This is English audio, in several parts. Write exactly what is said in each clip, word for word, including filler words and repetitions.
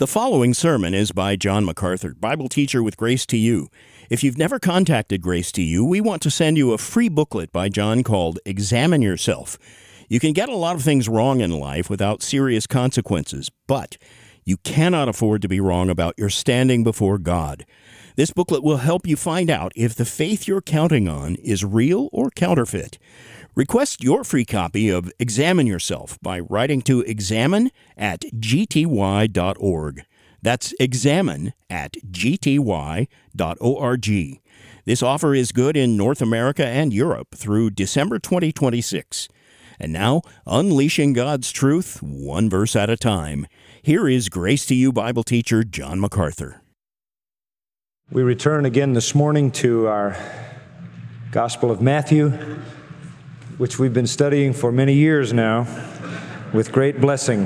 The following sermon is by John MacArthur, Bible teacher with Grace to You. If you've never contacted Grace to You, we want to send you a free booklet by John called Examine Yourself. You can get a lot of things wrong in life without serious consequences, but you cannot afford to be wrong about your standing before God. This booklet will help you find out if the faith you're counting on is real or counterfeit. Request your free copy of Examine Yourself by writing to examine at g t y dot org. That's examine at g t y dot org. This offer is good in North America and Europe through December twenty twenty-six. And now, unleashing God's truth, one verse at a time. Here is Grace to You Bible teacher John MacArthur. We return again this morning to our Gospel of Matthew, which we've been studying for many years now with great blessing.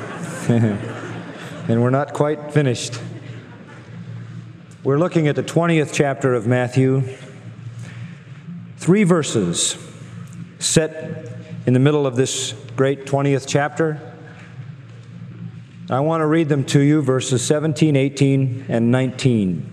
And we're not quite finished. We're looking at the twentieth chapter of Matthew. Three verses set in the middle of this great twentieth chapter. I want to read them to you, verses seventeen, eighteen, and nineteen.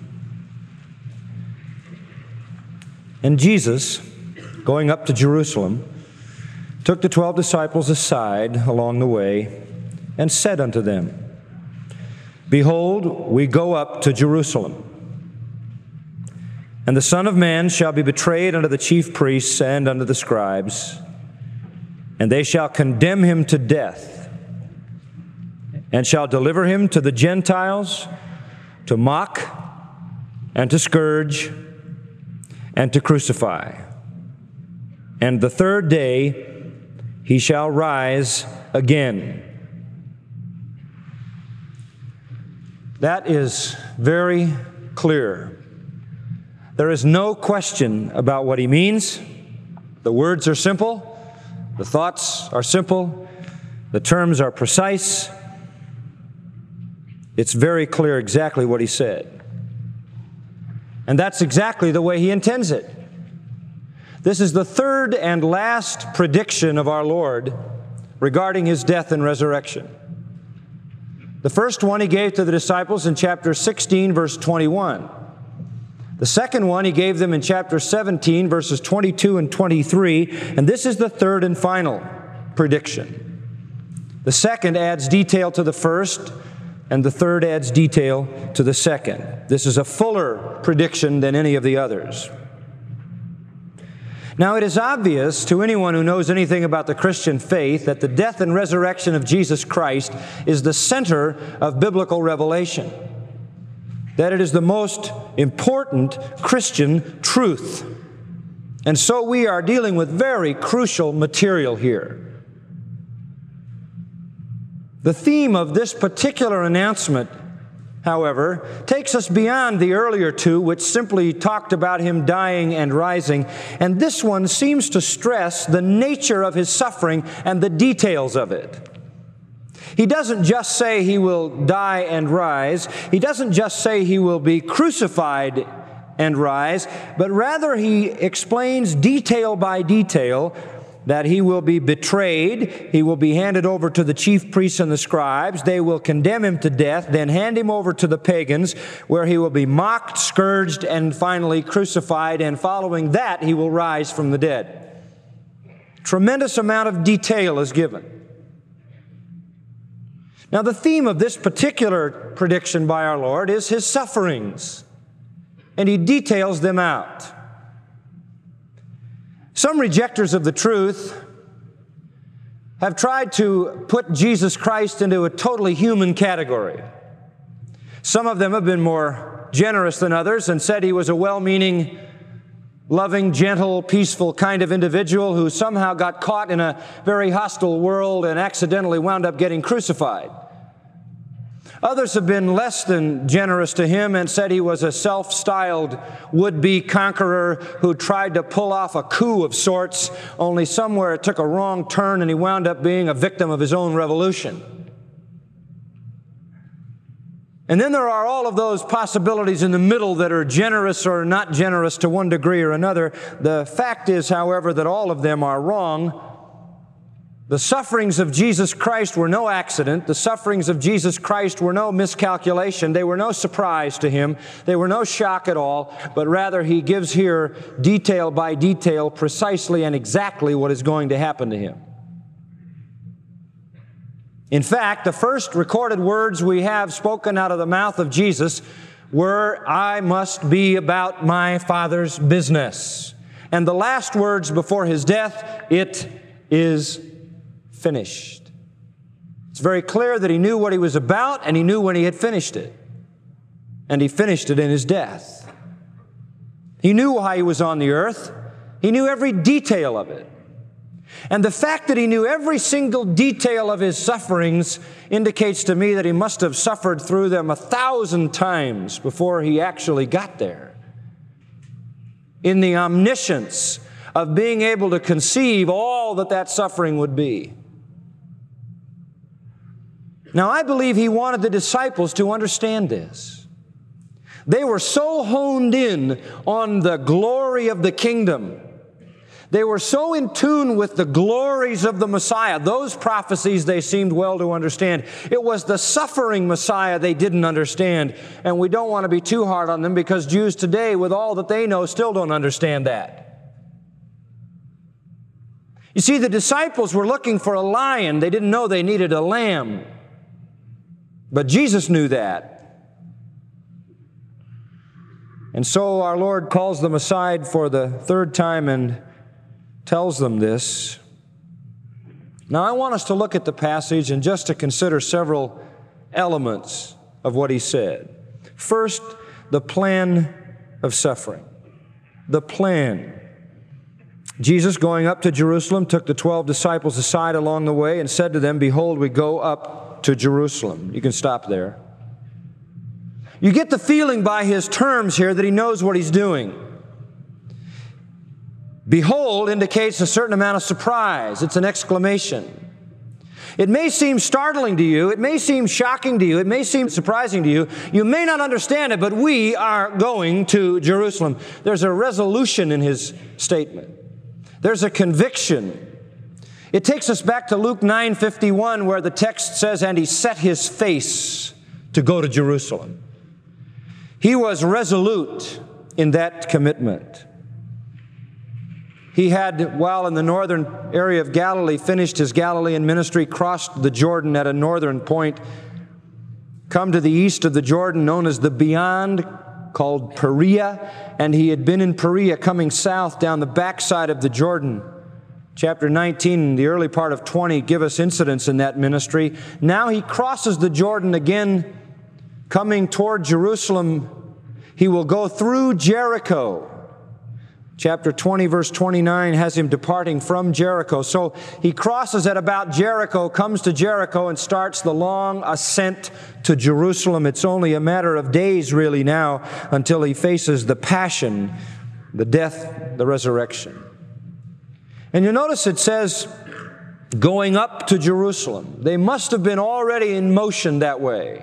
And Jesus, going up to Jerusalem, took the twelve disciples aside along the way, and said unto them, Behold, we go up to Jerusalem, and the Son of Man shall be betrayed unto the chief priests and unto the scribes, and they shall condemn him to death, and shall deliver him to the Gentiles, to mock, and to scourge, and to crucify. And the third day he shall rise again. That is very clear. There is no question about what he means. The words are simple. The thoughts are simple. The terms are precise. It's very clear exactly what he said. And that's exactly the way he intends it. This is the third and last prediction of our Lord regarding his death and resurrection. The first one he gave to the disciples in chapter sixteen, verse twenty-one. The second one he gave them in chapter seventeen, verses twenty-two and twenty-three. And this is the third and final prediction. The second adds detail to the first, and the third adds detail to the second. This is a fuller prediction than any of the others. Now, it is obvious to anyone who knows anything about the Christian faith that the death and resurrection of Jesus Christ is the center of biblical revelation, that it is the most important Christian truth. And so we are dealing with very crucial material here. The theme of this particular announcement, however, takes us beyond the earlier two, which simply talked about him dying and rising. And this one seems to stress the nature of his suffering and the details of it. He doesn't just say he will die and rise. He doesn't just say he will be crucified and rise, but rather he explains detail by detail that he will be betrayed, he will be handed over to the chief priests and the scribes, they will condemn him to death, then hand him over to the pagans, where he will be mocked, scourged, and finally crucified, and following that he will rise from the dead. Tremendous amount of detail is given. Now, the theme of this particular prediction by our Lord is his sufferings, and he details them out. Some rejectors of the truth have tried to put Jesus Christ into a totally human category. Some of them have been more generous than others and said he was a well-meaning, loving, gentle, peaceful kind of individual who somehow got caught in a very hostile world and accidentally wound up getting crucified. Others have been less than generous to him and said he was a self-styled would-be conqueror who tried to pull off a coup of sorts, only somewhere it took a wrong turn and he wound up being a victim of his own revolution. And then there are all of those possibilities in the middle that are generous or not generous to one degree or another. The fact is, however, that all of them are wrong. The sufferings of Jesus Christ were no accident. The sufferings of Jesus Christ were no miscalculation. They were no surprise to him. They were no shock at all, but rather he gives here detail by detail precisely and exactly what is going to happen to him. In fact, the first recorded words we have spoken out of the mouth of Jesus were, "I must be about my Father's business." And the last words before his death, "It is finished." It's very clear that he knew what he was about, and he knew when he had finished it. And he finished it in his death. He knew why he was on the earth. He knew every detail of it. And the fact that he knew every single detail of his sufferings indicates to me that he must have suffered through them a thousand times before he actually got there. In the omniscience of being able to conceive all that that suffering would be. Now, I believe he wanted the disciples to understand this. They were so honed in on the glory of the kingdom. They were so in tune with the glories of the Messiah. Those prophecies they seemed well to understand. It was the suffering Messiah they didn't understand. And we don't want to be too hard on them because Jews today, with all that they know, still don't understand that. You see, the disciples were looking for a lion. They didn't know they needed a lamb. But Jesus knew that. And so our Lord calls them aside for the third time and tells them this. Now, I want us to look at the passage and just to consider several elements of what he said. First, the plan of suffering. The plan. Jesus, going up to Jerusalem, took the twelve disciples aside along the way and said to them, "Behold, we go up to Jerusalem." You can stop there. You get the feeling by his terms here that he knows what he's doing. Behold indicates a certain amount of surprise. It's an exclamation. It may seem startling to you. It may seem shocking to you. It may seem surprising to you. You may not understand it, but we are going to Jerusalem. There's a resolution in his statement. There's a conviction. It takes us back to Luke nine fifty-one, where the text says, "And he set his face to go to Jerusalem." He was resolute in that commitment. He had, while in the northern area of Galilee, finished his Galilean ministry, crossed the Jordan at a northern point, come to the east of the Jordan, known as the Beyond, called Perea, and he had been in Perea, coming south down the backside of the Jordan. Chapter nineteen, the early part of twenty, give us incidents in that ministry. Now he crosses the Jordan again, coming toward Jerusalem. He will go through Jericho. Chapter twenty, verse twenty-nine, has him departing from Jericho. So he crosses at about Jericho, comes to Jericho, and starts the long ascent to Jerusalem. It's only a matter of days, really, now, until he faces the passion, the death, the resurrection. And you notice it says, going up to Jerusalem. They must have been already in motion that way.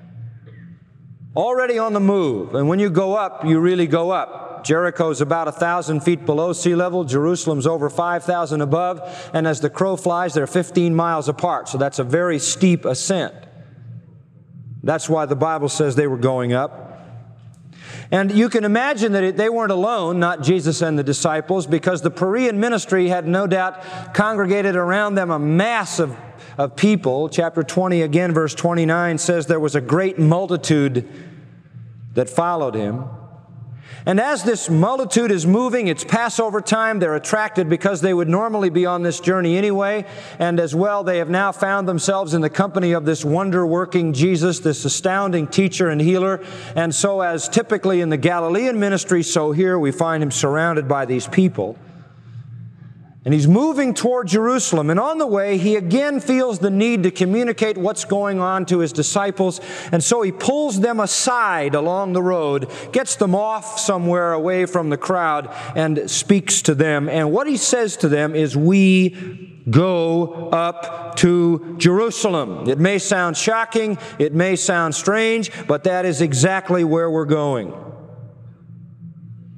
Already on the move. And when you go up, you really go up. Jericho's about a thousand feet below sea level. Jerusalem's over five thousand above. And as the crow flies, they're fifteen miles apart. So that's a very steep ascent. That's why the Bible says they were going up. And you can imagine that it, they weren't alone, not Jesus and the disciples, because the Perean ministry had no doubt congregated around them a mass of, of people. Chapter twenty, again, verse twenty-nine says there was a great multitude that followed him. And as this multitude is moving, it's Passover time. They're attracted because they would normally be on this journey anyway. And as well, they have now found themselves in the company of this wonder-working Jesus, this astounding teacher and healer. And so as typically in the Galilean ministry, so here we find him surrounded by these people. And he's moving toward Jerusalem. And on the way, he again feels the need to communicate what's going on to his disciples. And so he pulls them aside along the road, gets them off somewhere away from the crowd, and speaks to them. And what he says to them is, "We go up to Jerusalem." It may sound shocking, it may sound strange, but that is exactly where we're going.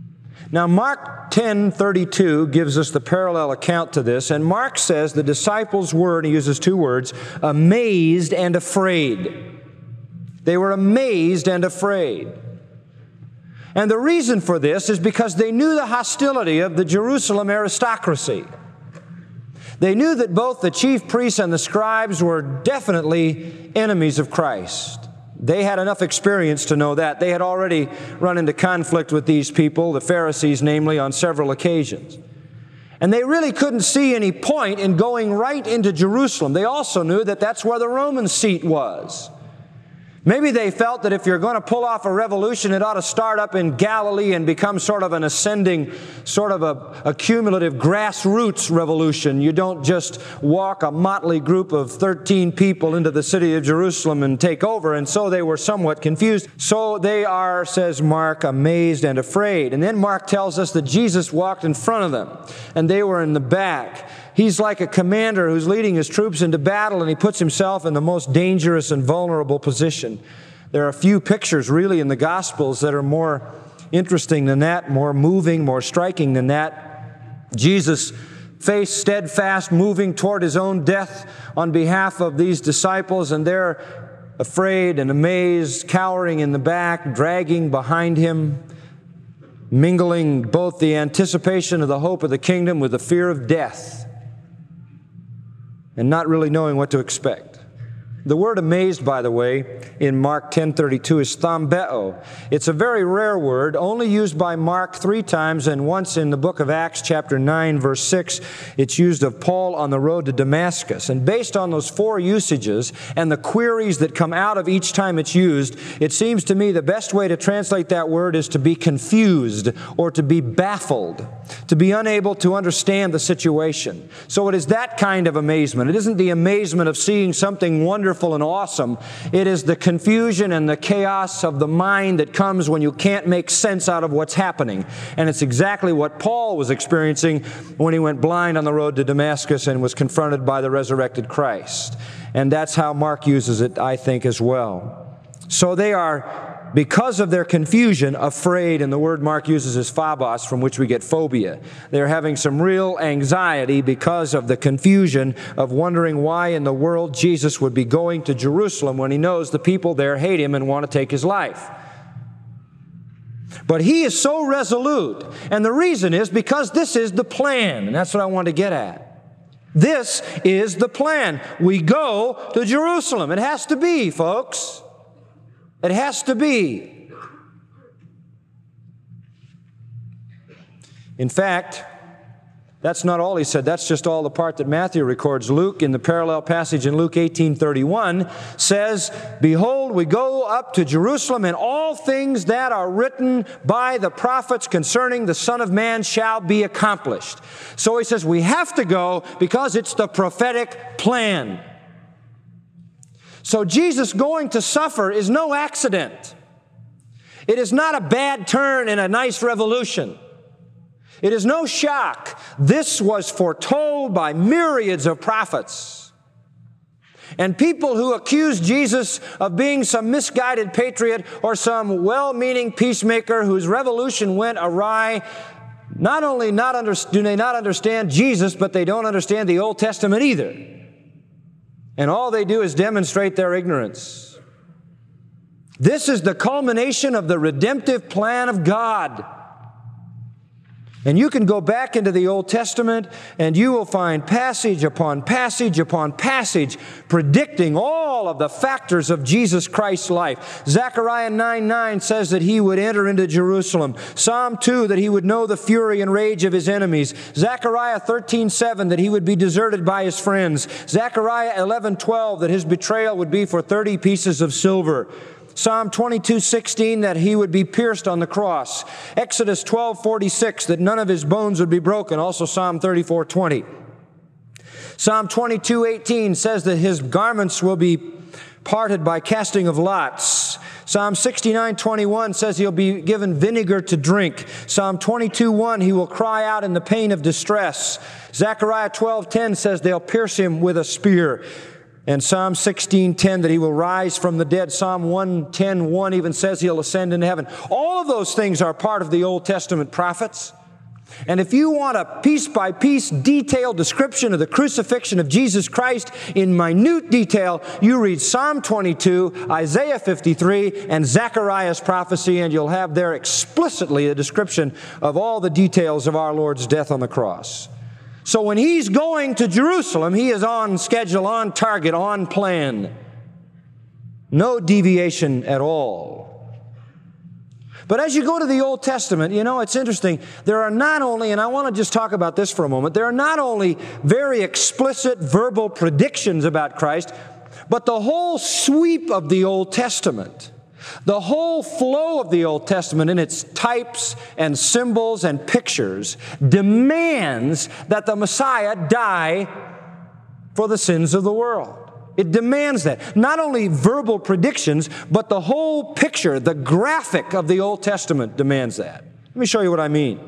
Now, Mark ten thirty-two gives us the parallel account to this, and Mark says the disciples were, and he uses two words, amazed and afraid. They were amazed and afraid. And the reason for this is because they knew the hostility of the Jerusalem aristocracy. They knew that both the chief priests and the scribes were definitely enemies of Christ. They had enough experience to know that. They had already run into conflict with these people, the Pharisees namely, on several occasions. And they really couldn't see any point in going right into Jerusalem. They also knew that that's where the Roman seat was. Maybe they felt that if you're going to pull off a revolution, it ought to start up in Galilee and become sort of an ascending, sort of a, a cumulative grassroots revolution. You don't just walk a motley group of thirteen people into the city of Jerusalem and take over. And so they were somewhat confused. So they are, says Mark, amazed and afraid. And then Mark tells us that Jesus walked in front of them, and they were in the back. He's like a commander who's leading his troops into battle, and he puts himself in the most dangerous and vulnerable position. There are a few pictures really in the Gospels that are more interesting than that, more moving, more striking than that. Jesus, face steadfast, moving toward his own death on behalf of these disciples, and they're afraid and amazed, cowering in the back, dragging behind him, mingling both the anticipation of the hope of the kingdom with the fear of death, and not really knowing what to expect. The word amazed, by the way, in Mark ten thirty-two is thambeo. It's a very rare word, only used by Mark three times, and once in the book of Acts, chapter nine, verse six, it's used of Paul on the road to Damascus. And based on those four usages and the queries that come out of each time it's used, it seems to me the best way to translate that word is to be confused or to be baffled, to be unable to understand the situation. So it is that kind of amazement. It isn't the amazement of seeing something wonderful and awesome. It is the confusion and the chaos of the mind that comes when you can't make sense out of what's happening. And it's exactly what Paul was experiencing when he went blind on the road to Damascus and was confronted by the resurrected Christ. And that's how Mark uses it, I think, as well. So they are, because of their confusion, afraid, and the word Mark uses is phobos, from which we get phobia. They're having some real anxiety because of the confusion of wondering why in the world Jesus would be going to Jerusalem when he knows the people there hate him and want to take his life. But he is so resolute, and the reason is because this is the plan, and that's what I want to get at. This is the plan. We go to Jerusalem. It has to be, folks. It has to be. In fact, that's not all he said. That's just all the part that Matthew records. Luke, in the parallel passage in Luke eighteen thirty-one, says, "Behold, we go up to Jerusalem, and all things that are written by the prophets concerning the Son of Man shall be accomplished." So he says we have to go because it's the prophetic plan. So Jesus going to suffer is no accident. It is not a bad turn in a nice revolution. It is no shock. This was foretold by myriads of prophets. And people who accuse Jesus of being some misguided patriot or some well-meaning peacemaker whose revolution went awry, not only not under, do they not understand Jesus, but they don't understand the Old Testament either. And all they do is demonstrate their ignorance. This is the culmination of the redemptive plan of God. And you can go back into the Old Testament and you will find passage upon passage upon passage predicting all of the factors of Jesus Christ's life. Zechariah nine nine says that he would enter into Jerusalem. Psalm two, that he would know the fury and rage of his enemies. Zechariah thirteen seven, that he would be deserted by his friends. Zechariah eleven twelve, that his betrayal would be for thirty pieces of silver. Psalm twenty-two sixteen, that he would be pierced on the cross. Exodus twelve forty-six, that none of his bones would be broken. Also Psalm thirty-four twenty. Psalm twenty-two eighteen says that his garments will be parted by casting of lots. Psalm sixty-nine twenty-one says he'll be given vinegar to drink. Psalm twenty-two one, he will cry out in the pain of distress. Zechariah twelve ten says they'll pierce him with a spear. And Psalm sixteen ten, that he will rise from the dead. Psalm one ten one even says he'll ascend into heaven. All of those things are part of the Old Testament prophets. And if you want a piece-by-piece detailed description of the crucifixion of Jesus Christ in minute detail, you read Psalm twenty-two, Isaiah fifty-three, and Zechariah's prophecy, and you'll have there explicitly a description of all the details of our Lord's death on the cross. So when he's going to Jerusalem, he is on schedule, on target, on plan. No deviation at all. But as you go to the Old Testament, you know, it's interesting. There are not only, and I want to just talk about this for a moment, there are not only very explicit verbal predictions about Christ, but the whole sweep of the Old Testament, the whole flow of the Old Testament in its types and symbols and pictures demands that the Messiah die for the sins of the world. It demands that. Not only verbal predictions, but the whole picture, the graphic of the Old Testament demands that. Let me show you what I mean.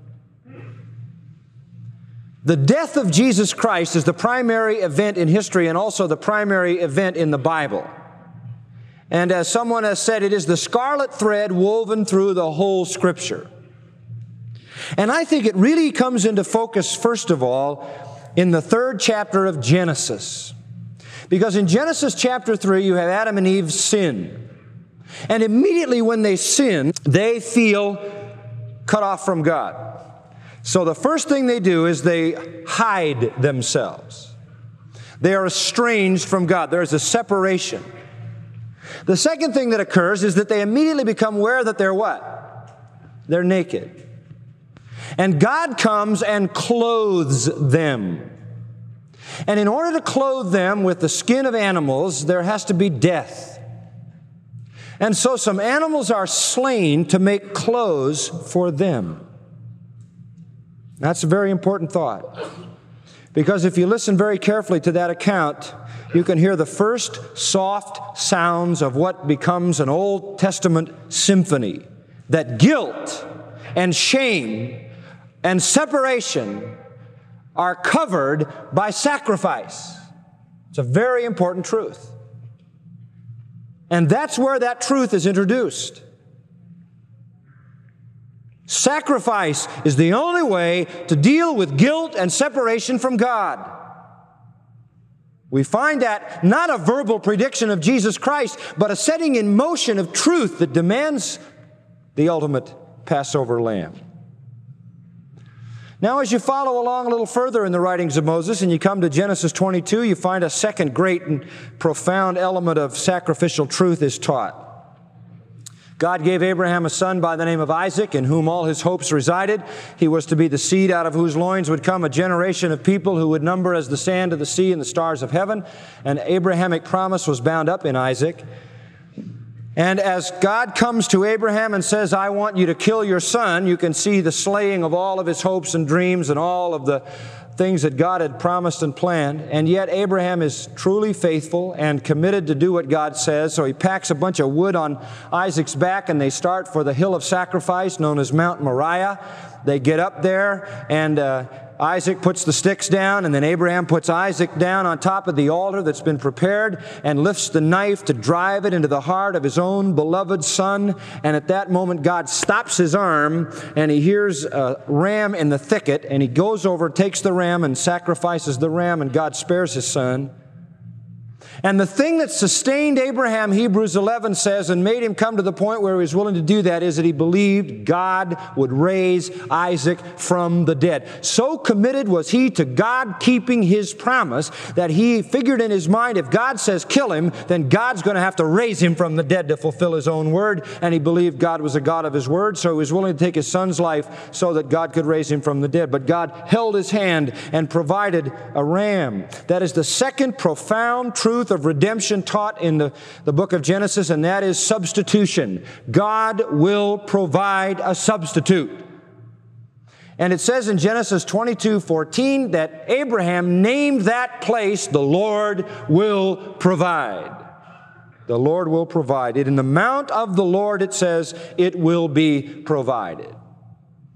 The death of Jesus Christ is the primary event in history and also the primary event in the Bible. And as someone has said, it is the scarlet thread woven through the whole Scripture. And I think it really comes into focus, first of all, in the third chapter of Genesis. Because in Genesis chapter three, you have Adam and Eve's sin. And immediately when they sin, they feel cut off from God. So the first thing they do is they hide themselves. They are estranged from God. There is a separation. The second thing that occurs is that they immediately become aware that they're what? They're naked. And God comes and clothes them. And in order to clothe them with the skin of animals, there has to be death. And so some animals are slain to make clothes for them. That's a very important thought. Because if you listen very carefully to that account, you can hear the first soft sounds of what becomes an Old Testament symphony. That guilt and shame and separation are covered by sacrifice. It's a very important truth. And that's where that truth is introduced. Sacrifice is the only way to deal with guilt and separation from God. We find that not a verbal prediction of Jesus Christ, but a setting in motion of truth that demands the ultimate Passover lamb. Now, as you follow along a little further in the writings of Moses and you come to Genesis twenty-two, you find a second great and profound element of sacrificial truth is taught. God gave Abraham a son by the name of Isaac, in whom all his hopes resided. He was to be the seed out of whose loins would come a generation of people who would number as the sand of the sea and the stars of heaven. An Abrahamic promise was bound up in Isaac. And as God comes to Abraham and says, I want you to kill your son, you can see the slaying of all of his hopes and dreams and all of the things that God had promised and planned. And yet Abraham is truly faithful and committed to do what God says. So he packs a bunch of wood on Isaac's back and they start for the hill of sacrifice known as Mount Moriah. They get up there and uh, Isaac puts the sticks down, and then Abraham puts Isaac down on top of the altar that's been prepared and lifts the knife to drive it into the heart of his own beloved son. And at that moment, God stops his arm, and he hears a ram in the thicket, and he goes over, takes the ram, and sacrifices the ram, and God spares his son. And the thing that sustained Abraham, Hebrews eleven says, and made him come to the point where he was willing to do that, is that he believed God would raise Isaac from the dead. So committed was he to God keeping his promise that he figured in his mind, if God says kill him, then God's going to have to raise him from the dead to fulfill his own word. And he believed God was a God of his word, so he was willing to take his son's life so that God could raise him from the dead. But God held his hand and provided a ram. That is the second profound truth of redemption taught in the, the book of Genesis, and that is substitution. God will provide a substitute. And it says in Genesis twenty-two fourteen that Abraham named that place, the Lord will provide. The Lord will provide. It in the mount of the Lord, it says, it will be provided.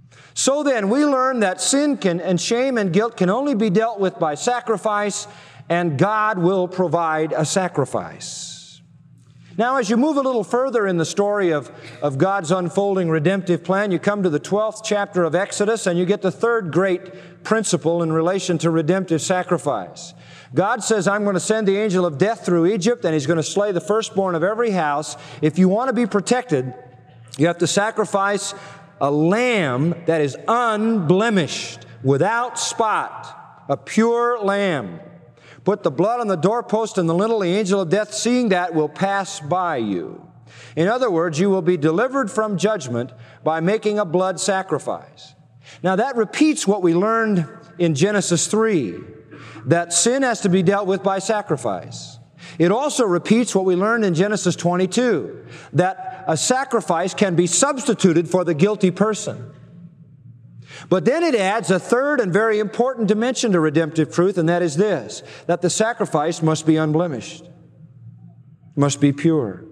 So then, we learn that sin can, and shame and guilt can only be dealt with by sacrifice. and God will provide a sacrifice. Now, as you move a little further in the story of, of God's unfolding redemptive plan, you come to the twelfth chapter of Exodus, and you get the third great principle in relation to redemptive sacrifice. God says, I'm going to send the angel of death through Egypt, and he's going to slay the firstborn of every house. If you want to be protected, you have to sacrifice a lamb that is unblemished, without spot, a pure lamb. Put the blood on the doorpost and the lintel. The angel of death, seeing that, will pass by you. In other words, you will be delivered from judgment by making a blood sacrifice. Now that repeats what we learned in Genesis three, that sin has to be dealt with by sacrifice. It also repeats what we learned in Genesis twenty-two, that a sacrifice can be substituted for the guilty person. But then it adds a third and very important dimension to redemptive truth, and that is this, that the sacrifice must be unblemished, must be pure.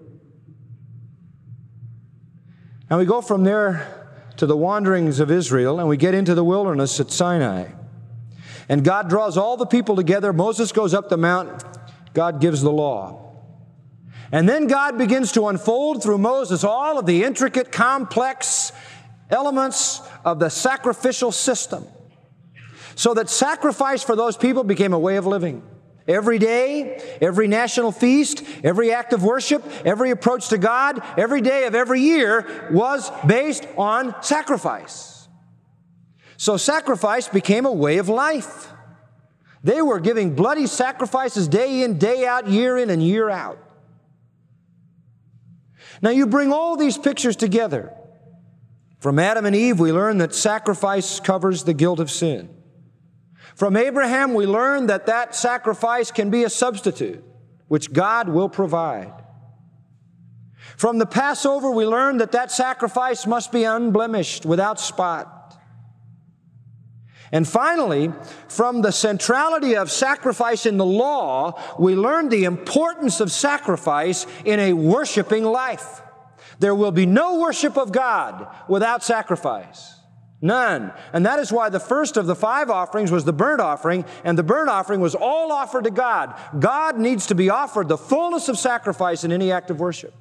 Now we go from there to the wanderings of Israel, and we get into the wilderness at Sinai. And God draws all the people together. Moses goes up the mount. God gives the law. And then God begins to unfold through Moses all of the intricate, complex elements of the sacrificial system, so that sacrifice for those people became a way of living. Every day, every national feast, every act of worship, every approach to God, every day of every year was based on sacrifice. So sacrifice became a way of life. They were giving bloody sacrifices day in, day out, year in and year out. Now you bring all these pictures together. From Adam and Eve, we learn that sacrifice covers the guilt of sin. From Abraham, we learn that that sacrifice can be a substitute, which God will provide. From the Passover, we learn that that sacrifice must be unblemished, without spot. And finally, from the centrality of sacrifice in the law, we learn the importance of sacrifice in a worshiping life. There will be no worship of God without sacrifice. None. And that is why the first of the five offerings was the burnt offering, and the burnt offering was all offered to God. God needs to be offered the fullness of sacrifice in any act of worship.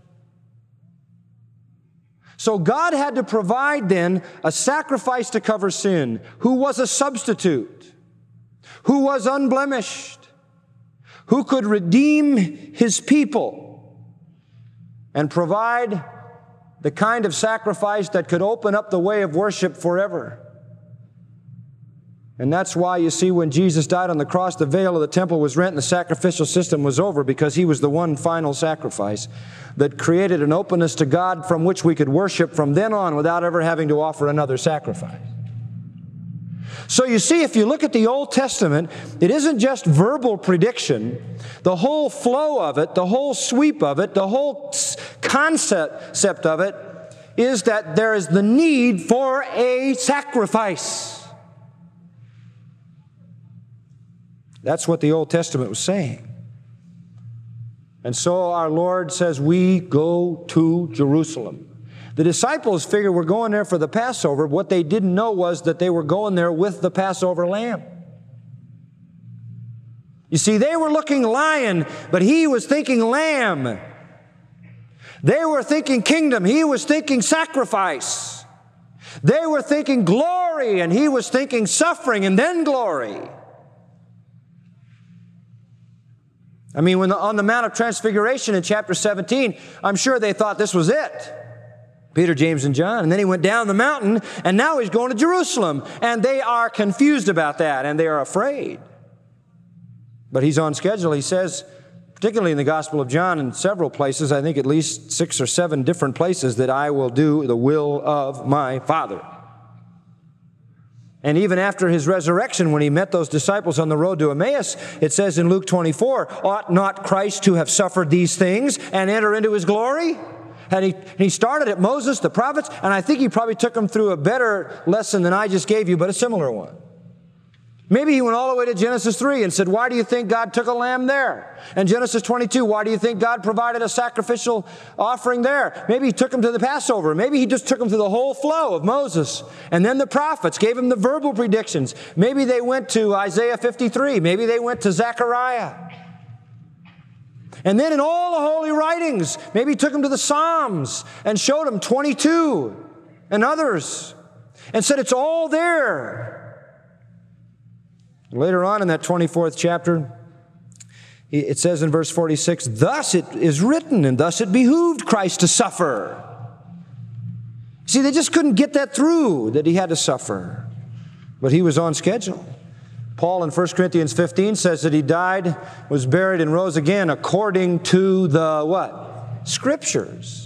So God had to provide then a sacrifice to cover sin, who was a substitute, who was unblemished, who could redeem His people and provide the kind of sacrifice that could open up the way of worship forever. And that's why you see when Jesus died on the cross, the veil of the temple was rent and the sacrificial system was over, because He was the one final sacrifice that created an openness to God from which we could worship from then on without ever having to offer another sacrifice. So you see, if you look at the Old Testament, it isn't just verbal prediction. The whole flow of it, the whole sweep of it, the whole concept of it is that there is the need for a sacrifice. That's what the Old Testament was saying. And so our Lord says, we go to Jerusalem. The disciples figured we're going there for the Passover. What they didn't know was that they were going there with the Passover lamb. You see, they were looking lion, but He was thinking lamb. They were thinking kingdom. He was thinking sacrifice. They were thinking glory, and He was thinking suffering and then glory. I mean, when the, on the Mount of Transfiguration in chapter seventeen, I'm sure they thought this was it. Peter, James, and John. And then He went down the mountain, and now He's going to Jerusalem. And they are confused about that, and they are afraid. But He's on schedule. He says, particularly in the Gospel of John, in several places, I think at least six or seven different places, that I will do the will of my Father. And even after His resurrection, when He met those disciples on the road to Emmaus, it says in Luke twenty-four, ought not Christ to have suffered these things and enter into His glory? And he, and he started at Moses, the prophets, and I think He probably took them through a better lesson than I just gave you, but a similar one. Maybe he went all the way to Genesis three and said, why do you think God took a lamb there? And Genesis twenty-two, why do you think God provided a sacrificial offering there? Maybe he took him to the Passover. Maybe he just took him through the whole flow of Moses. And then the prophets gave him the verbal predictions. Maybe they went to Isaiah fifty-three. Maybe they went to Zechariah. And then in all the holy writings, maybe he took him to the Psalms and showed him twenty-two and others and said it's all there. Later on in that twenty-fourth chapter, it says in verse forty-six, thus it is written, and thus it behooved Christ to suffer. See, they just couldn't get that through, that he had to suffer. But he was on schedule. Paul in First Corinthians fifteen says that he died, was buried, and rose again according to the what? Scriptures.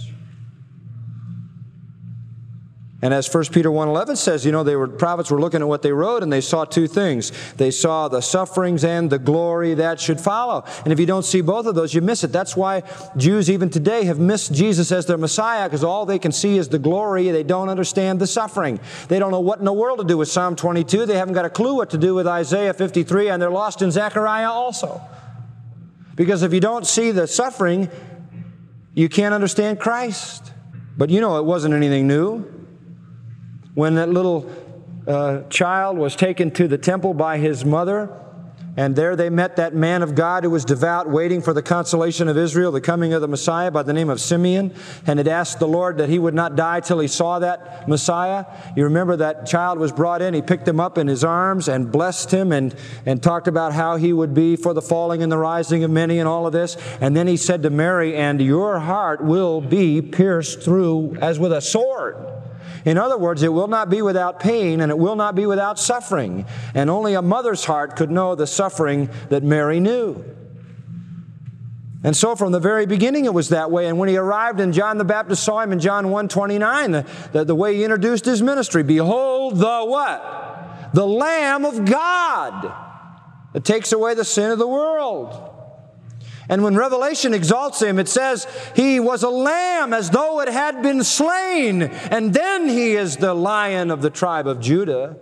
And as First Peter one eleven says, you know, they were prophets were looking at what they wrote, and they saw two things. They saw the sufferings and the glory that should follow. And if you don't see both of those, you miss it. That's why Jews even today have missed Jesus as their Messiah, because all they can see is the glory. They don't understand the suffering. They don't know what in the world to do with Psalm twenty-two. They haven't got a clue what to do with Isaiah fifty-three, and they're lost in Zechariah also. Because if you don't see the suffering, you can't understand Christ. But you know, it wasn't anything new. When that little uh, child was taken to the temple by his mother, and there they met that man of God who was devout, waiting for the consolation of Israel, the coming of the Messiah, by the name of Simeon, and had asked the Lord that he would not die till he saw that Messiah. You remember that child was brought in. He picked him up in his arms and blessed him and, and talked about how he would be for the falling and the rising of many and all of this. And then he said to Mary, and your heart will be pierced through as with a sword. In other words, it will not be without pain, and it will not be without suffering. And only a mother's heart could know the suffering that Mary knew. And so from the very beginning it was that way. And when he arrived and John the Baptist saw him in John one twenty-nine, the, the, the way he introduced his ministry, behold the what? The Lamb of God that takes away the sin of the world. And when Revelation exalts him, it says he was a lamb as though it had been slain. And then he is the Lion of the tribe of Judah.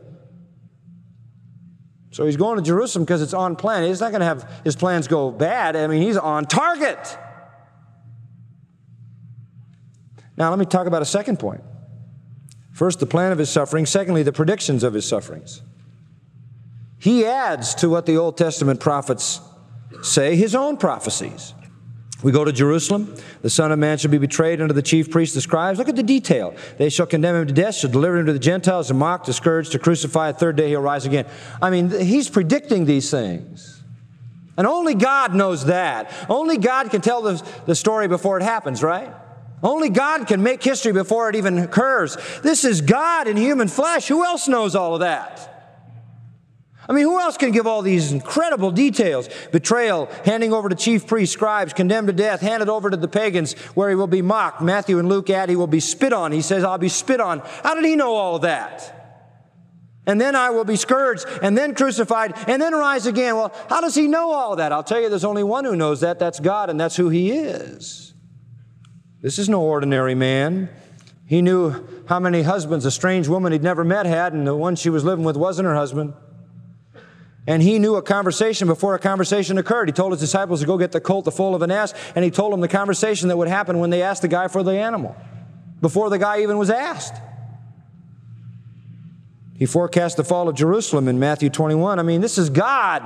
So he's going to Jerusalem because it's on plan. He's not going to have his plans go bad. I mean, he's on target. Now, let me talk about a second point. First, the plan of his suffering. Secondly, the predictions of his sufferings. He adds to what the Old Testament prophets say his own prophecies. We go to Jerusalem. The Son of Man shall be betrayed unto the chief priests, the scribes. Look at the detail. They shall condemn him to death, shall deliver him to the Gentiles, to mock, to scourge, to crucify. A third day he'll rise again. I mean, he's predicting these things. And only God knows that. Only God can tell the, the story before it happens, right? Only God can make history before it even occurs. This is God in human flesh. Who else knows all of that? I mean, who else can give all these incredible details? Betrayal, handing over to chief priests, scribes, condemned to death, handed over to the pagans, where he will be mocked. Matthew and Luke add he will be spit on. He says, I'll be spit on. How did he know all of that? And then I will be scourged, and then crucified, and then rise again. Well, how does he know all of that? I'll tell you, there's only one who knows that. That's God, and that's who he is. This is no ordinary man. He knew how many husbands a strange woman he'd never met had, and the one she was living with wasn't her husband. And he knew a conversation before a conversation occurred. He told his disciples to go get the colt, the foal of an ass, and he told them the conversation that would happen when they asked the guy for the animal, before the guy even was asked. He forecast the fall of Jerusalem in Matthew twenty-one. I mean, this is God.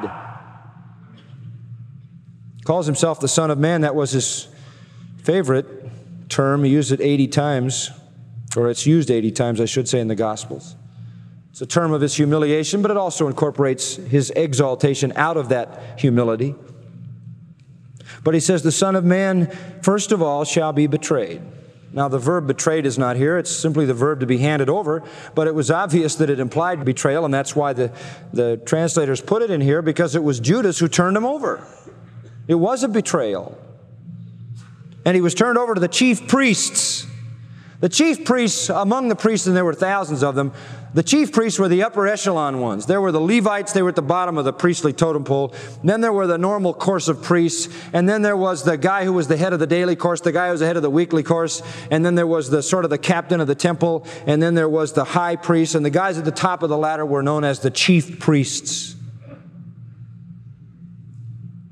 He calls himself the Son of Man. That was his favorite term. He used it eighty times, or it's used eighty times, I should say, in the Gospels. It's a term of his humiliation, but it also incorporates his exaltation out of that humility. But he says, the Son of Man, first of all, shall be betrayed. Now, the verb betrayed is not here. It's simply the verb to be handed over. But it was obvious that it implied betrayal, and that's why the, the translators put it in here, because it was Judas who turned him over. It was a betrayal. And he was turned over to the chief priests. The chief priests, among the priests, and there were thousands of them, the chief priests were the upper echelon ones. There were the Levites. They were at the bottom of the priestly totem pole. Then there were the normal course of priests. And then there was the guy who was the head of the daily course, the guy who was the head of the weekly course. And then there was the sort of the captain of the temple. And then there was the high priest. And the guys at the top of the ladder were known as the chief priests.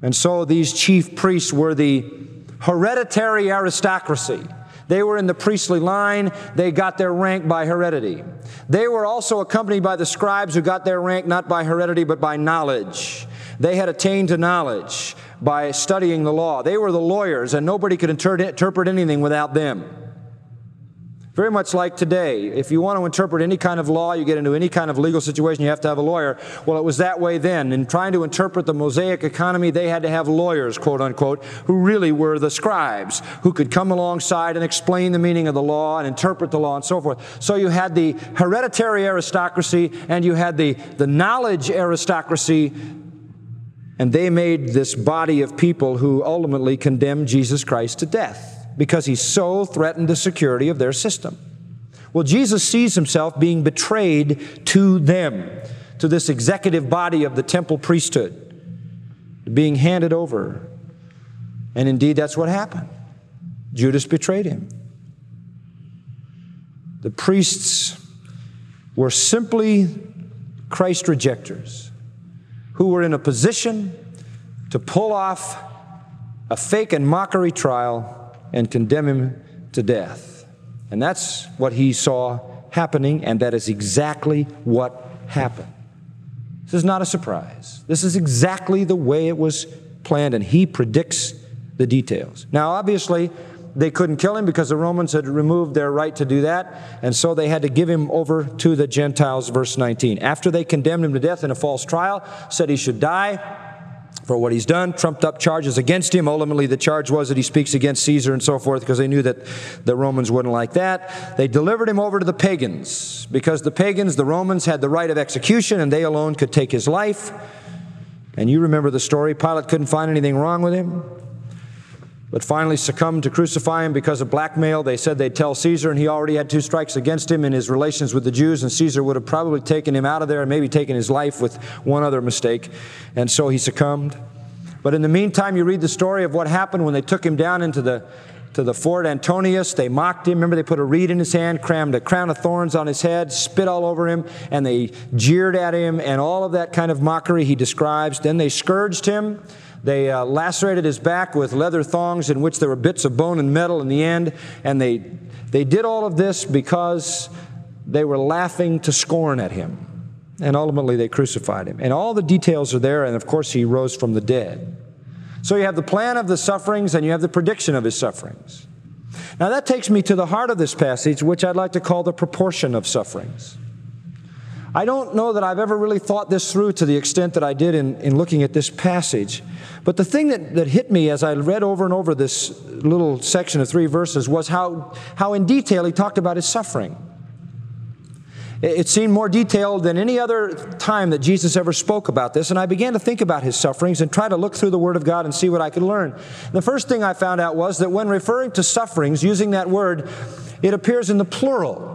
And so these chief priests were the hereditary aristocracy. They were in the priestly line. They got their rank by heredity. They were also accompanied by the scribes who got their rank not by heredity but by knowledge. They had attained to knowledge by studying the law. They were the lawyers, and nobody could inter- interpret anything without them. Very much like today. If you want to interpret any kind of law, you get into any kind of legal situation, you have to have a lawyer. Well, it was that way then. In trying to interpret the Mosaic economy, they had to have lawyers, quote unquote, who really were the scribes, who could come alongside and explain the meaning of the law and interpret the law and so forth. So you had the hereditary aristocracy and you had the, the knowledge aristocracy, and they made this body of people who ultimately condemned Jesus Christ to death, because he so threatened the security of their system. Well, Jesus sees himself being betrayed to them, to this executive body of the temple priesthood, being handed over. And indeed, that's what happened. Judas betrayed him. The priests were simply Christ rejectors who were in a position to pull off a fake and mockery trial and condemn him to death. And that's what he saw happening, and that is exactly what happened. This is not a surprise. This is exactly the way it was planned, and he predicts the details. Now, obviously, they couldn't kill him because the Romans had removed their right to do that, and so they had to give him over to the Gentiles, verse nineteen. After they condemned him to death in a false trial, said he should die for what he's done, trumped up charges against him. Ultimately, the charge was that he speaks against Caesar and so forth, because they knew that the Romans wouldn't like that. They delivered him over to the pagans, because the pagans, the Romans, had the right of execution, and they alone could take his life. And you remember the story. Pilate couldn't find anything wrong with him, but finally succumbed to crucify him because of blackmail. They said they'd tell Caesar, and he already had two strikes against him in his relations with the Jews, and Caesar would have probably taken him out of there and maybe taken his life with one other mistake. And so he succumbed. But in the meantime, you read the story of what happened when they took him down into the to the Fort Antonius. They mocked him. Remember, they put a reed in his hand, crammed a crown of thorns on his head, spit all over him, and they jeered at him, and all of that kind of mockery he describes. Then they scourged him. They uh, lacerated his back with leather thongs in which there were bits of bone and metal in the end. And they, they did all of this because they were laughing to scorn at him. And ultimately they crucified him. And all the details are there, and of course he rose from the dead. So you have the plan of the sufferings and you have the prediction of his sufferings. Now that takes me to the heart of this passage, which I'd like to call the proportion of sufferings. I don't know that I've ever really thought this through to the extent that I did in, in looking at this passage. But the thing that, that hit me as I read over and over this little section of three verses was how, how in detail he talked about his suffering. It, it seemed more detailed than any other time that Jesus ever spoke about this, and I began to think about his sufferings and try to look through the Word of God and see what I could learn. The first thing I found out was that when referring to sufferings, using that word, it appears in the plural.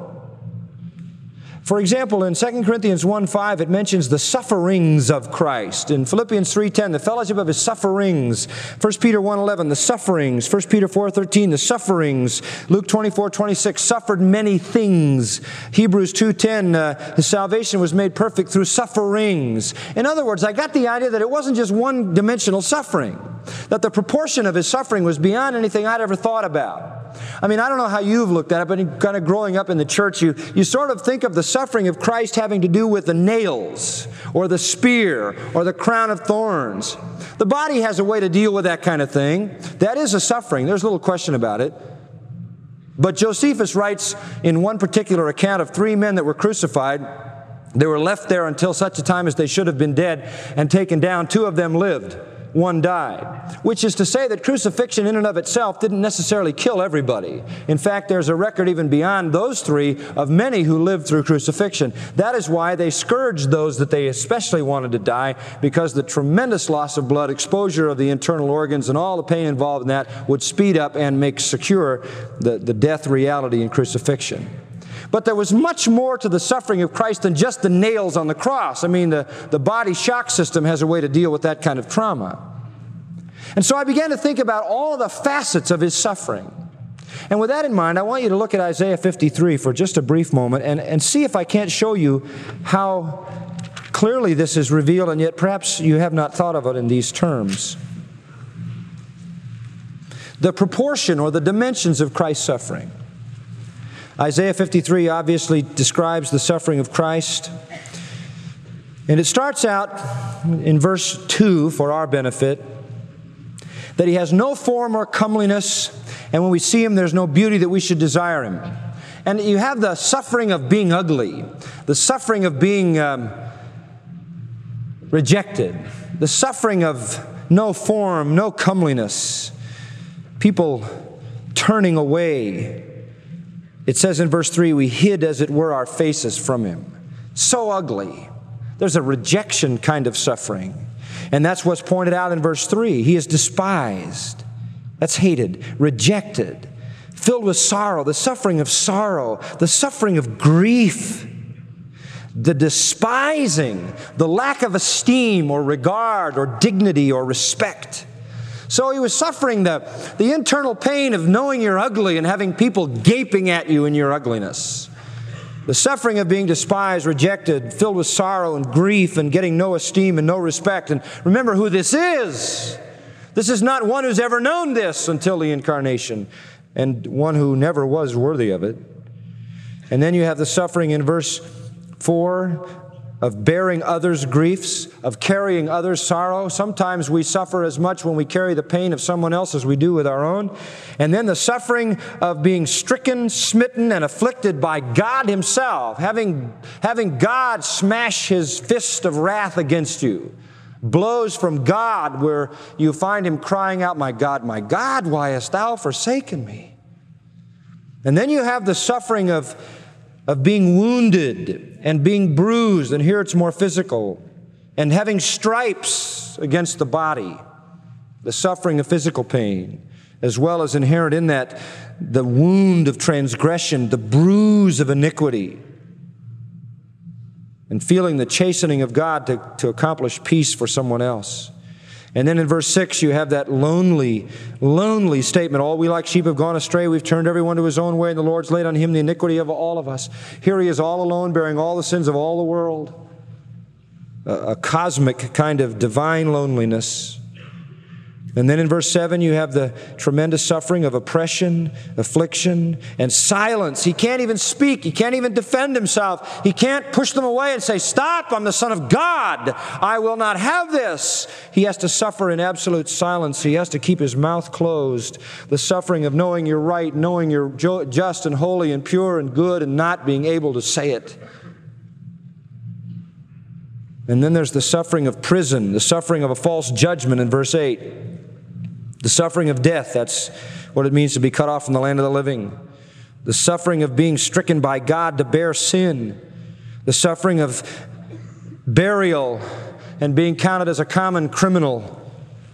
For example, in Second Corinthians one five, it mentions the sufferings of Christ. In Philippians three ten, the fellowship of his sufferings. First Peter one eleven, the sufferings. First Peter four thirteen, the sufferings. Luke twenty-four twenty-six, suffered many things. Hebrews two ten, uh, his salvation was made perfect through sufferings. In other words, I got the idea that it wasn't just one-dimensional suffering, that the proportion of his suffering was beyond anything I'd ever thought about. I mean, I don't know how you've looked at it, but kind of growing up in the church, you, you sort of think of the suffering of Christ having to do with the nails or the spear or the crown of thorns. The body has a way to deal with that kind of thing. That is a suffering. There's little question about it. But Josephus writes in one particular account of three men that were crucified. They were left there until such a time as they should have been dead and taken down. Two of them lived. One died, which is to say that crucifixion in and of itself didn't necessarily kill everybody. In fact, there's a record even beyond those three of many who lived through crucifixion. That is why they scourged those that they especially wanted to die, because the tremendous loss of blood, exposure of the internal organs, and all the pain involved in that would speed up and make secure the, the death reality in crucifixion. But there was much more to the suffering of Christ than just the nails on the cross. I mean, the, the body shock system has a way to deal with that kind of trauma. And so I began to think about all the facets of his suffering. And with that in mind, I want you to look at Isaiah fifty-three for just a brief moment and, and see if I can't show you how clearly this is revealed, and yet perhaps you have not thought of it in these terms. the proportion or the dimensions of Christ's suffering. Isaiah fifty-three obviously describes the suffering of Christ. And it starts out in verse two for our benefit, that he has no form or comeliness, and when we see him, there's no beauty that we should desire him. And you have the suffering of being ugly, the suffering of being um, rejected, the suffering of no form, no comeliness, people turning away. It says in verse three, we hid, as it were, our faces from him. So ugly. There's a rejection kind of suffering. And that's what's pointed out in verse three. He is despised. That's hated, rejected, filled with sorrow, the suffering of sorrow, the suffering of grief, the despising, the lack of esteem or regard or dignity or respect. So he was suffering the, the internal pain of knowing you're ugly and having people gaping at you in your ugliness. The suffering of being despised, rejected, filled with sorrow and grief and getting no esteem and no respect. And remember who this is. This is not one who's ever known this until the incarnation, and one who never was worthy of it. And then you have the suffering in verse four of bearing others' griefs, of carrying others' sorrow. Sometimes we suffer as much when we carry the pain of someone else as we do with our own. And then the suffering of being stricken, smitten, and afflicted by God himself, having, having God smash his fist of wrath against you. Blows from God where you find him crying out, my God, my God, why hast thou forsaken me? And then you have the suffering of of being wounded and being bruised, and here it's more physical, and having stripes against the body, the suffering of physical pain, as well as inherent in that the wound of transgression, the bruise of iniquity, and feeling the chastening of God to, to accomplish peace for someone else. And then in verse six, you have that lonely, lonely statement. All we like sheep have gone astray. We've turned everyone to his own way, and the Lord's laid on him the iniquity of all of us. Here he is all alone, bearing all the sins of all the world. A, a cosmic kind of divine loneliness. And then in verse seven, you have the tremendous suffering of oppression, affliction, and silence. He can't even speak. He can't even defend himself. He can't push them away and say, stop, I'm the Son of God. I will not have this. He has to suffer in absolute silence. He has to keep his mouth closed. The suffering of knowing you're right, knowing you're just and holy and pure and good, and not being able to say it. And then there's the suffering of prison, the suffering of a false judgment in verse eight. The suffering of death, that's what it means to be cut off from the land of the living. The suffering of being stricken by God to bear sin. The suffering of burial and being counted as a common criminal.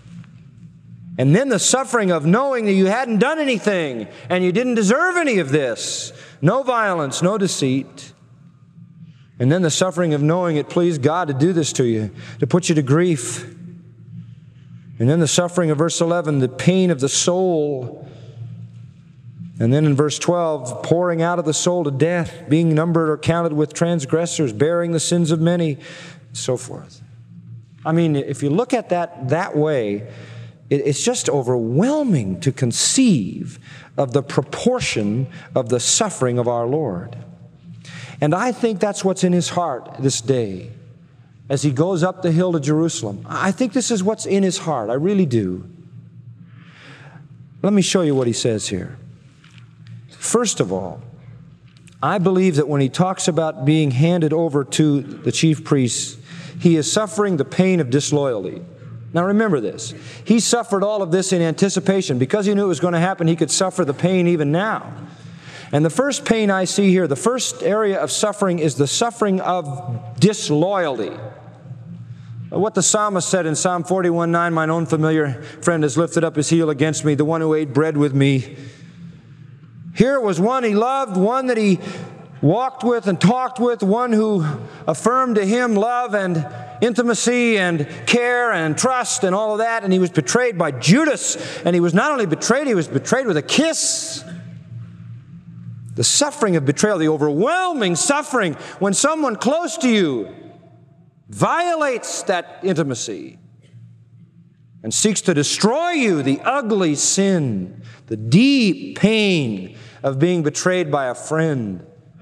And then the suffering of knowing that you hadn't done anything and you didn't deserve any of this. No violence, no deceit. And then the suffering of knowing it pleased God to do this to you, to put you to grief. And then the suffering of verse eleven, the pain of the soul. And then in verse twelve, pouring out of the soul to death, being numbered or counted with transgressors, bearing the sins of many, and so forth. I mean, if you look at that that way, it's just overwhelming to conceive of the proportion of the suffering of our Lord. And I think that's what's in his heart this day. As he goes up the hill to Jerusalem. I think this is what's in his heart. I really do. Let me show you what he says here. First of all, I believe that when he talks about being handed over to the chief priests, he is suffering the pain of disloyalty. Now remember this. He suffered all of this in anticipation. Because he knew it was going to happen, he could suffer the pain even now. And the first pain I see here, the first area of suffering is the suffering of disloyalty. What the psalmist said in Psalm forty-one nine, mine own familiar friend has lifted up his heel against me, the one who ate bread with me. Here was one he loved, one that he walked with and talked with, one who affirmed to him love and intimacy and care and trust and all of that, and he was betrayed by Judas. And he was not only betrayed, he was betrayed with a kiss. The suffering of betrayal, the overwhelming suffering when someone close to you violates that intimacy and seeks to destroy you, the ugly sin, the deep pain of being betrayed by a friend.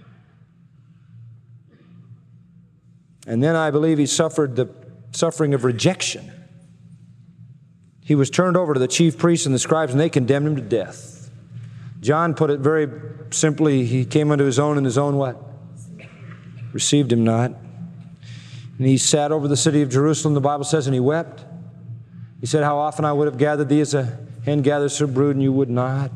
And then I believe he suffered the suffering of rejection. He was turned over to the chief priests and the scribes, and they condemned him to death. John put it very simply, he came unto his own, and his own what? Received him not. And he sat over the city of Jerusalem, the Bible says, and he wept. He said, how often I would have gathered thee as a hen gathers her brood, and you would not.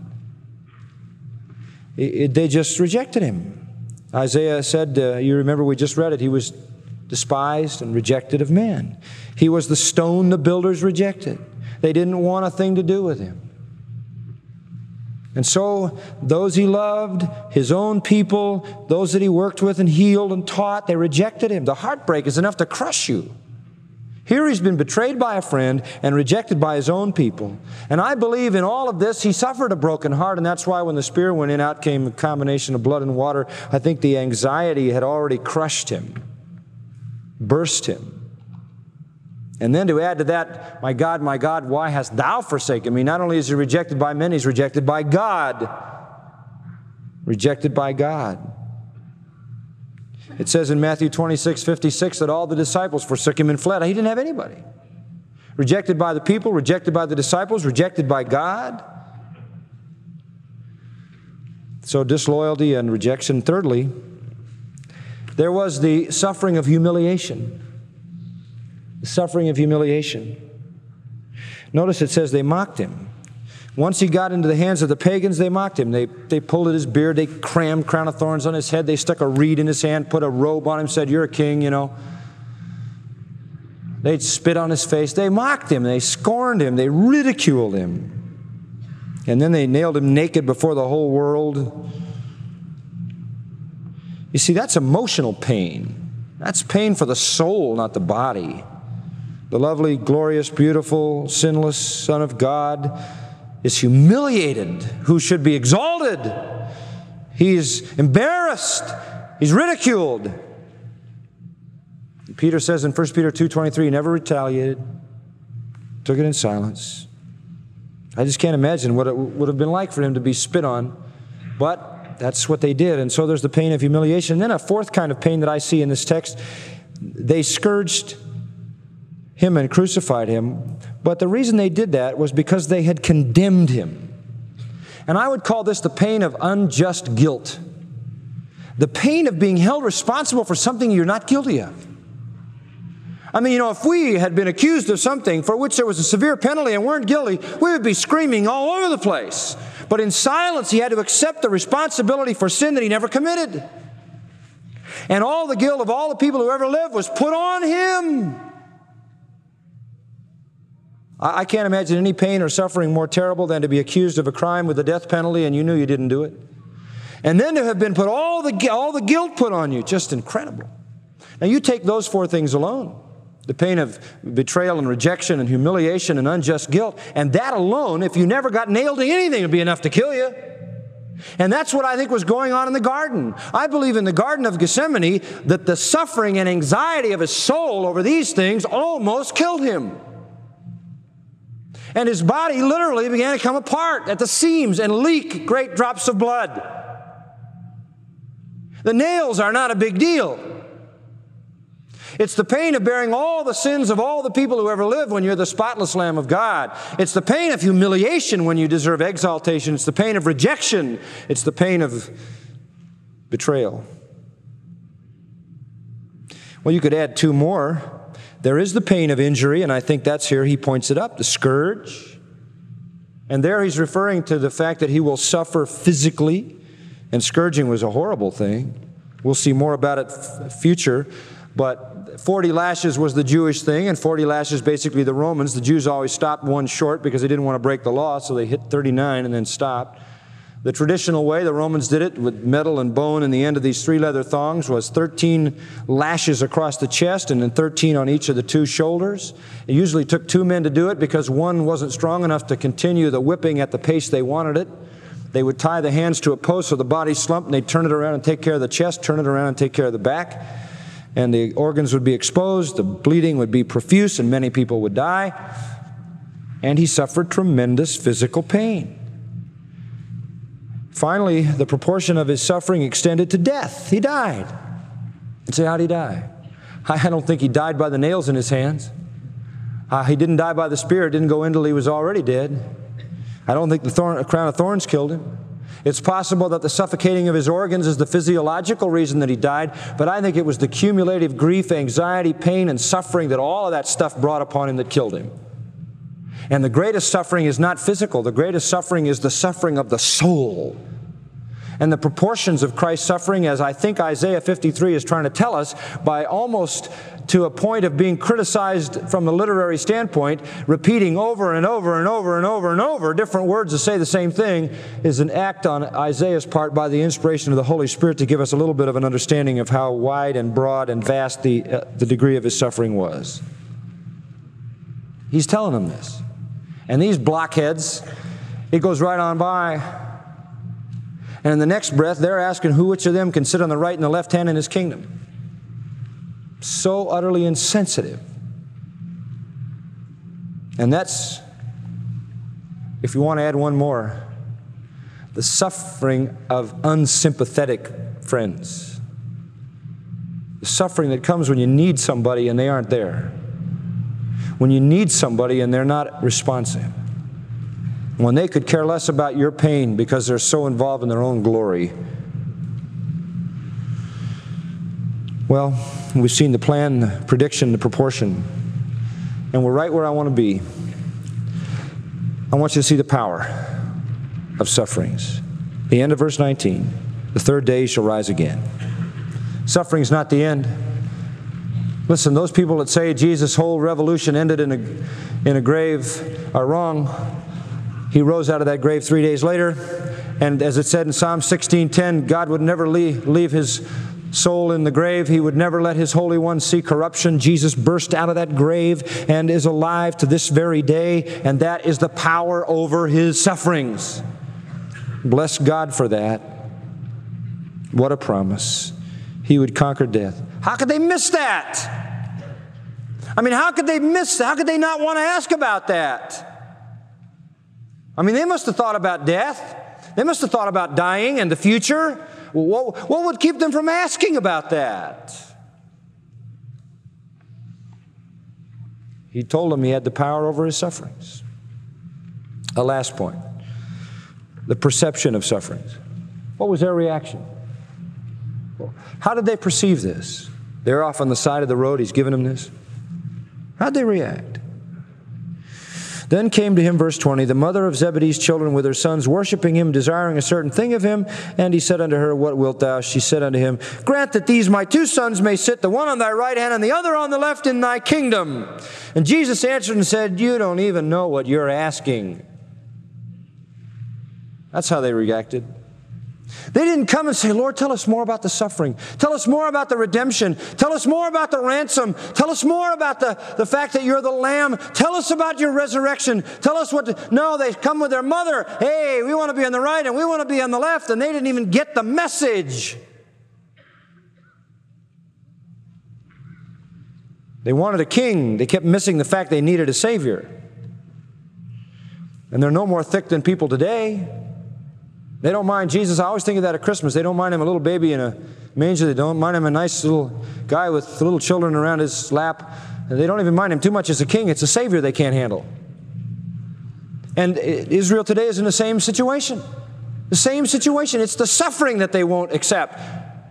It, it, they just rejected him. Isaiah said, uh, you remember we just read it, he was despised and rejected of men. He was the stone the builders rejected. They didn't want a thing to do with him. And so those he loved, his own people, those that he worked with and healed and taught, they rejected him. The heartbreak is enough to crush you. Here he's been betrayed by a friend and rejected by his own people. And I believe in all of this, he suffered a broken heart, and that's why when the spear went in, out came a combination of blood and water. I think the anxiety had already crushed him, burst him. And then to add to that, my God, my God, why hast thou forsaken me? Not only is he rejected by men, he's rejected by God. Rejected by God. It says in Matthew twenty-six fifty-six that all the disciples forsook him and fled. He didn't have anybody. Rejected by the people, rejected by the disciples, rejected by God. So disloyalty and rejection. Thirdly, there was the suffering of humiliation. The suffering of humiliation. Notice it says they mocked him. Once he got into the hands of the pagans, they mocked him. They, they pulled at his beard. They crammed crown of thorns on his head. They stuck a reed in his hand, put a robe on him, said, you're a king, you know. They'd spit on his face. They mocked him. They scorned him. They ridiculed him. And then they nailed him naked before the whole world. You see, that's emotional pain. That's pain for the soul, not the body. The lovely, glorious, beautiful, sinless Son of God is humiliated, who should be exalted. He's embarrassed. He's ridiculed. Peter says in First Peter two twenty-three, he never retaliated, took it in silence. I just can't imagine what it would have been like for him to be spit on, but that's what they did. And so there's the pain of humiliation. And then a fourth kind of pain that I see in this text, they scourged him and crucified him, but the reason they did that was because they had condemned him. And I would call this the pain of unjust guilt. The pain of being held responsible for something you're not guilty of. I mean, you know, if we had been accused of something for which there was a severe penalty and weren't guilty, we would be screaming all over the place. But in silence, he had to accept the responsibility for sin that he never committed. And all the guilt of all the people who ever lived was put on him. I can't imagine any pain or suffering more terrible than to be accused of a crime with the death penalty and you knew you didn't do it. And then to have been put all the, all the guilt put on you, just incredible. Now you take those four things alone, the pain of betrayal and rejection and humiliation and unjust guilt, and that alone, if you never got nailed to anything, would be enough to kill you. And that's what I think was going on in the garden. I believe in the Garden of Gethsemane that the suffering and anxiety of his soul over these things almost killed him. And his body literally began to come apart at the seams and leak great drops of blood. The nails are not a big deal. It's the pain of bearing all the sins of all the people who ever lived when you're the spotless Lamb of God. It's the pain of humiliation when you deserve exaltation. It's the pain of rejection. It's the pain of betrayal. Well, you could add two more. There is the pain of injury, and I think that's here. He points it up, the scourge. And there he's referring to the fact that he will suffer physically, and scourging was a horrible thing. We'll see more about it f- future, but forty lashes was the Jewish thing, and forty lashes basically the Romans. The Jews always stopped one short because they didn't want to break the law, so they hit thirty-nine and then stopped. The traditional way the Romans did it with metal and bone, and the end of these three leather thongs was thirteen lashes across the chest and then thirteen on each of the two shoulders. It usually took two men to do it because one wasn't strong enough to continue the whipping at the pace they wanted it. They would tie the hands to a post so the body slumped, and they'd turn it around and take care of the chest, turn it around and take care of the back. And the organs would be exposed, the bleeding would be profuse, and many people would die. and he suffered tremendous physical pain. Finally, the proportion of his suffering extended to death. He died. You say, how did he die? I don't think he died by the nails in his hands. Uh, he didn't die by the spear. It didn't go in till he was already dead. I don't think the thorn, crown of thorns killed him. It's possible that the suffocating of his organs is the physiological reason that he died, but I think it was the cumulative grief, anxiety, pain, and suffering that all of that stuff brought upon him that killed him. And the greatest suffering is not physical. The greatest suffering is the suffering of the soul. And the proportions of Christ's suffering, as I think Isaiah fifty-three is trying to tell us, by almost to a point of being criticized from the literary standpoint, repeating over and over and over and over and over different words to say the same thing, is an act on Isaiah's part by the inspiration of the Holy Spirit to give us a little bit of an understanding of how wide and broad and vast the, uh, the degree of his suffering was. He's telling them this. And these blockheads, it goes right on by. And in the next breath, they're asking who which of them can sit on the right and the left hand in his kingdom. So utterly insensitive. And that's, if you want to add one more, the suffering of unsympathetic friends. The suffering that comes when you need somebody and they aren't there. When you need somebody and they're not responsive. When they could care less about your pain because they're so involved in their own glory. Well, we've seen the plan, the prediction, the proportion, and we're right where I want to be. I want you to see the power of sufferings. The end of verse nineteen, the third day shall rise again. Suffering's not the end. Listen, those people that say Jesus' whole revolution ended in a, in a grave are wrong. He rose out of that grave three days later, and as it said in Psalm sixteen ten, God would never leave, leave his soul in the grave. He would never let his Holy One see corruption. Jesus burst out of that grave and is alive to this very day, and that is the power over his sufferings. Bless God for that. What a promise. He would conquer death. How could they miss that? I mean, how could they miss that? How could they not want to ask about that? I mean, they must have thought about death. They must have thought about dying and the future. Well, what, what would keep them from asking about that? He told them he had the power over his sufferings. A last point. The perception of sufferings. What was their reaction? How did they perceive this? They're off on the side of the road. He's giving them this. How'd they react? Then came to him, verse twenty, the mother of Zebedee's children with her sons, worshiping him, desiring a certain thing of him. And he said unto her, what wilt thou? She said unto him, grant that these my two sons may sit, the one on thy right hand and the other on the left in thy kingdom. And Jesus answered and said, you don't even know what you're asking. That's how they reacted. They didn't come and say, Lord, tell us more about the suffering. Tell us more about the redemption. Tell us more about the ransom. Tell us more about the, the fact that you're the Lamb. Tell us about your resurrection. Tell us what to... No, they come with their mother. Hey, we want to be on the right and we want to be on the left. And they didn't even get the message. They wanted a king. They kept missing the fact they needed a Savior. And they're no more thick than people today. They don't mind Jesus. I always think of that at Christmas. They don't mind him a little baby in a manger. They don't mind him a nice little guy with little children around his lap. And they don't even mind him too much as a king. It's a Savior they can't handle. And Israel today is in the same situation. The same situation. It's the suffering that they won't accept.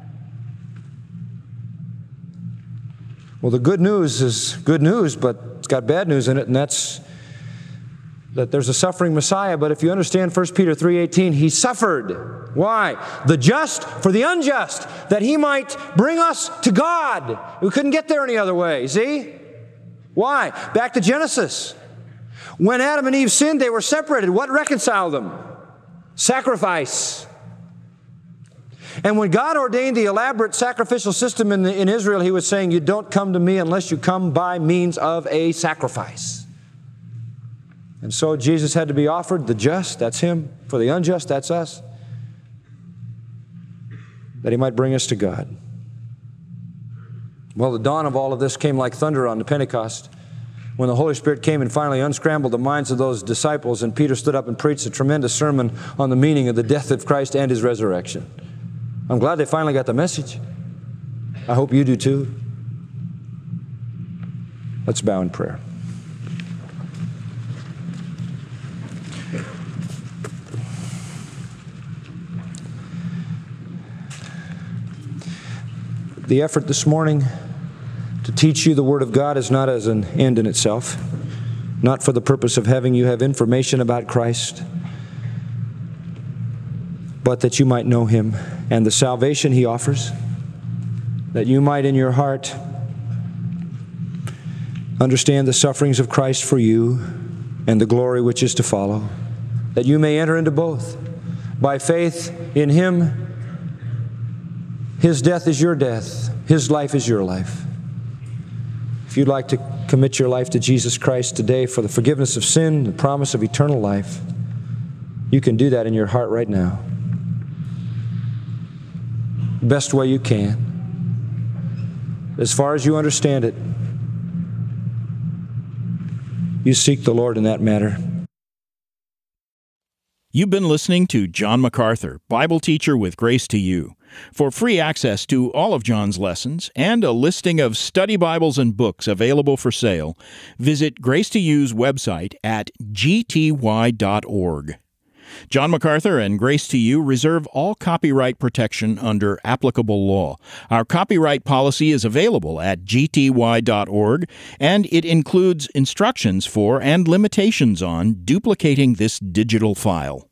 Well, the good news is good news, but it's got bad news in it, and that's that there's a suffering Messiah. But if you understand First Peter three eighteen, he suffered. Why? The just for the unjust, that he might bring us to God. We couldn't get there any other way, see? Why? Back to Genesis. When Adam and Eve sinned, they were separated. What reconciled them? Sacrifice. And when God ordained the elaborate sacrificial system in, the, in Israel, he was saying, you don't come to me unless you come by means of a sacrifice. And so Jesus had to be offered, the just, that's him, for the unjust, that's us, that he might bring us to God. Well, the dawn of all of this came like thunder on the Pentecost, when the Holy Spirit came and finally unscrambled the minds of those disciples, and Peter stood up and preached a tremendous sermon on the meaning of the death of Christ and His resurrection. I'm glad they finally got the message. I hope you do too. Let's bow in prayer. The effort this morning to teach you the Word of God is not as an end in itself, not for the purpose of having you have information about Christ, but that you might know Him and the salvation He offers, that you might in your heart understand the sufferings of Christ for you and the glory which is to follow, that you may enter into both. By faith in Him, His death is your death. His life is your life. If you'd like to commit your life to Jesus Christ today for the forgiveness of sin, the promise of eternal life, you can do that in your heart right now. Best way you can. As far as you understand it, you seek the Lord in that matter. You've been listening to John MacArthur, Bible teacher with Grace to You. For free access to all of John's lessons and a listing of study Bibles and books available for sale, visit Grace to You's website at g t y dot org. John MacArthur and Grace to You reserve all copyright protection under applicable law. Our copyright policy is available at g t y dot org, and it includes instructions for and limitations on duplicating this digital file.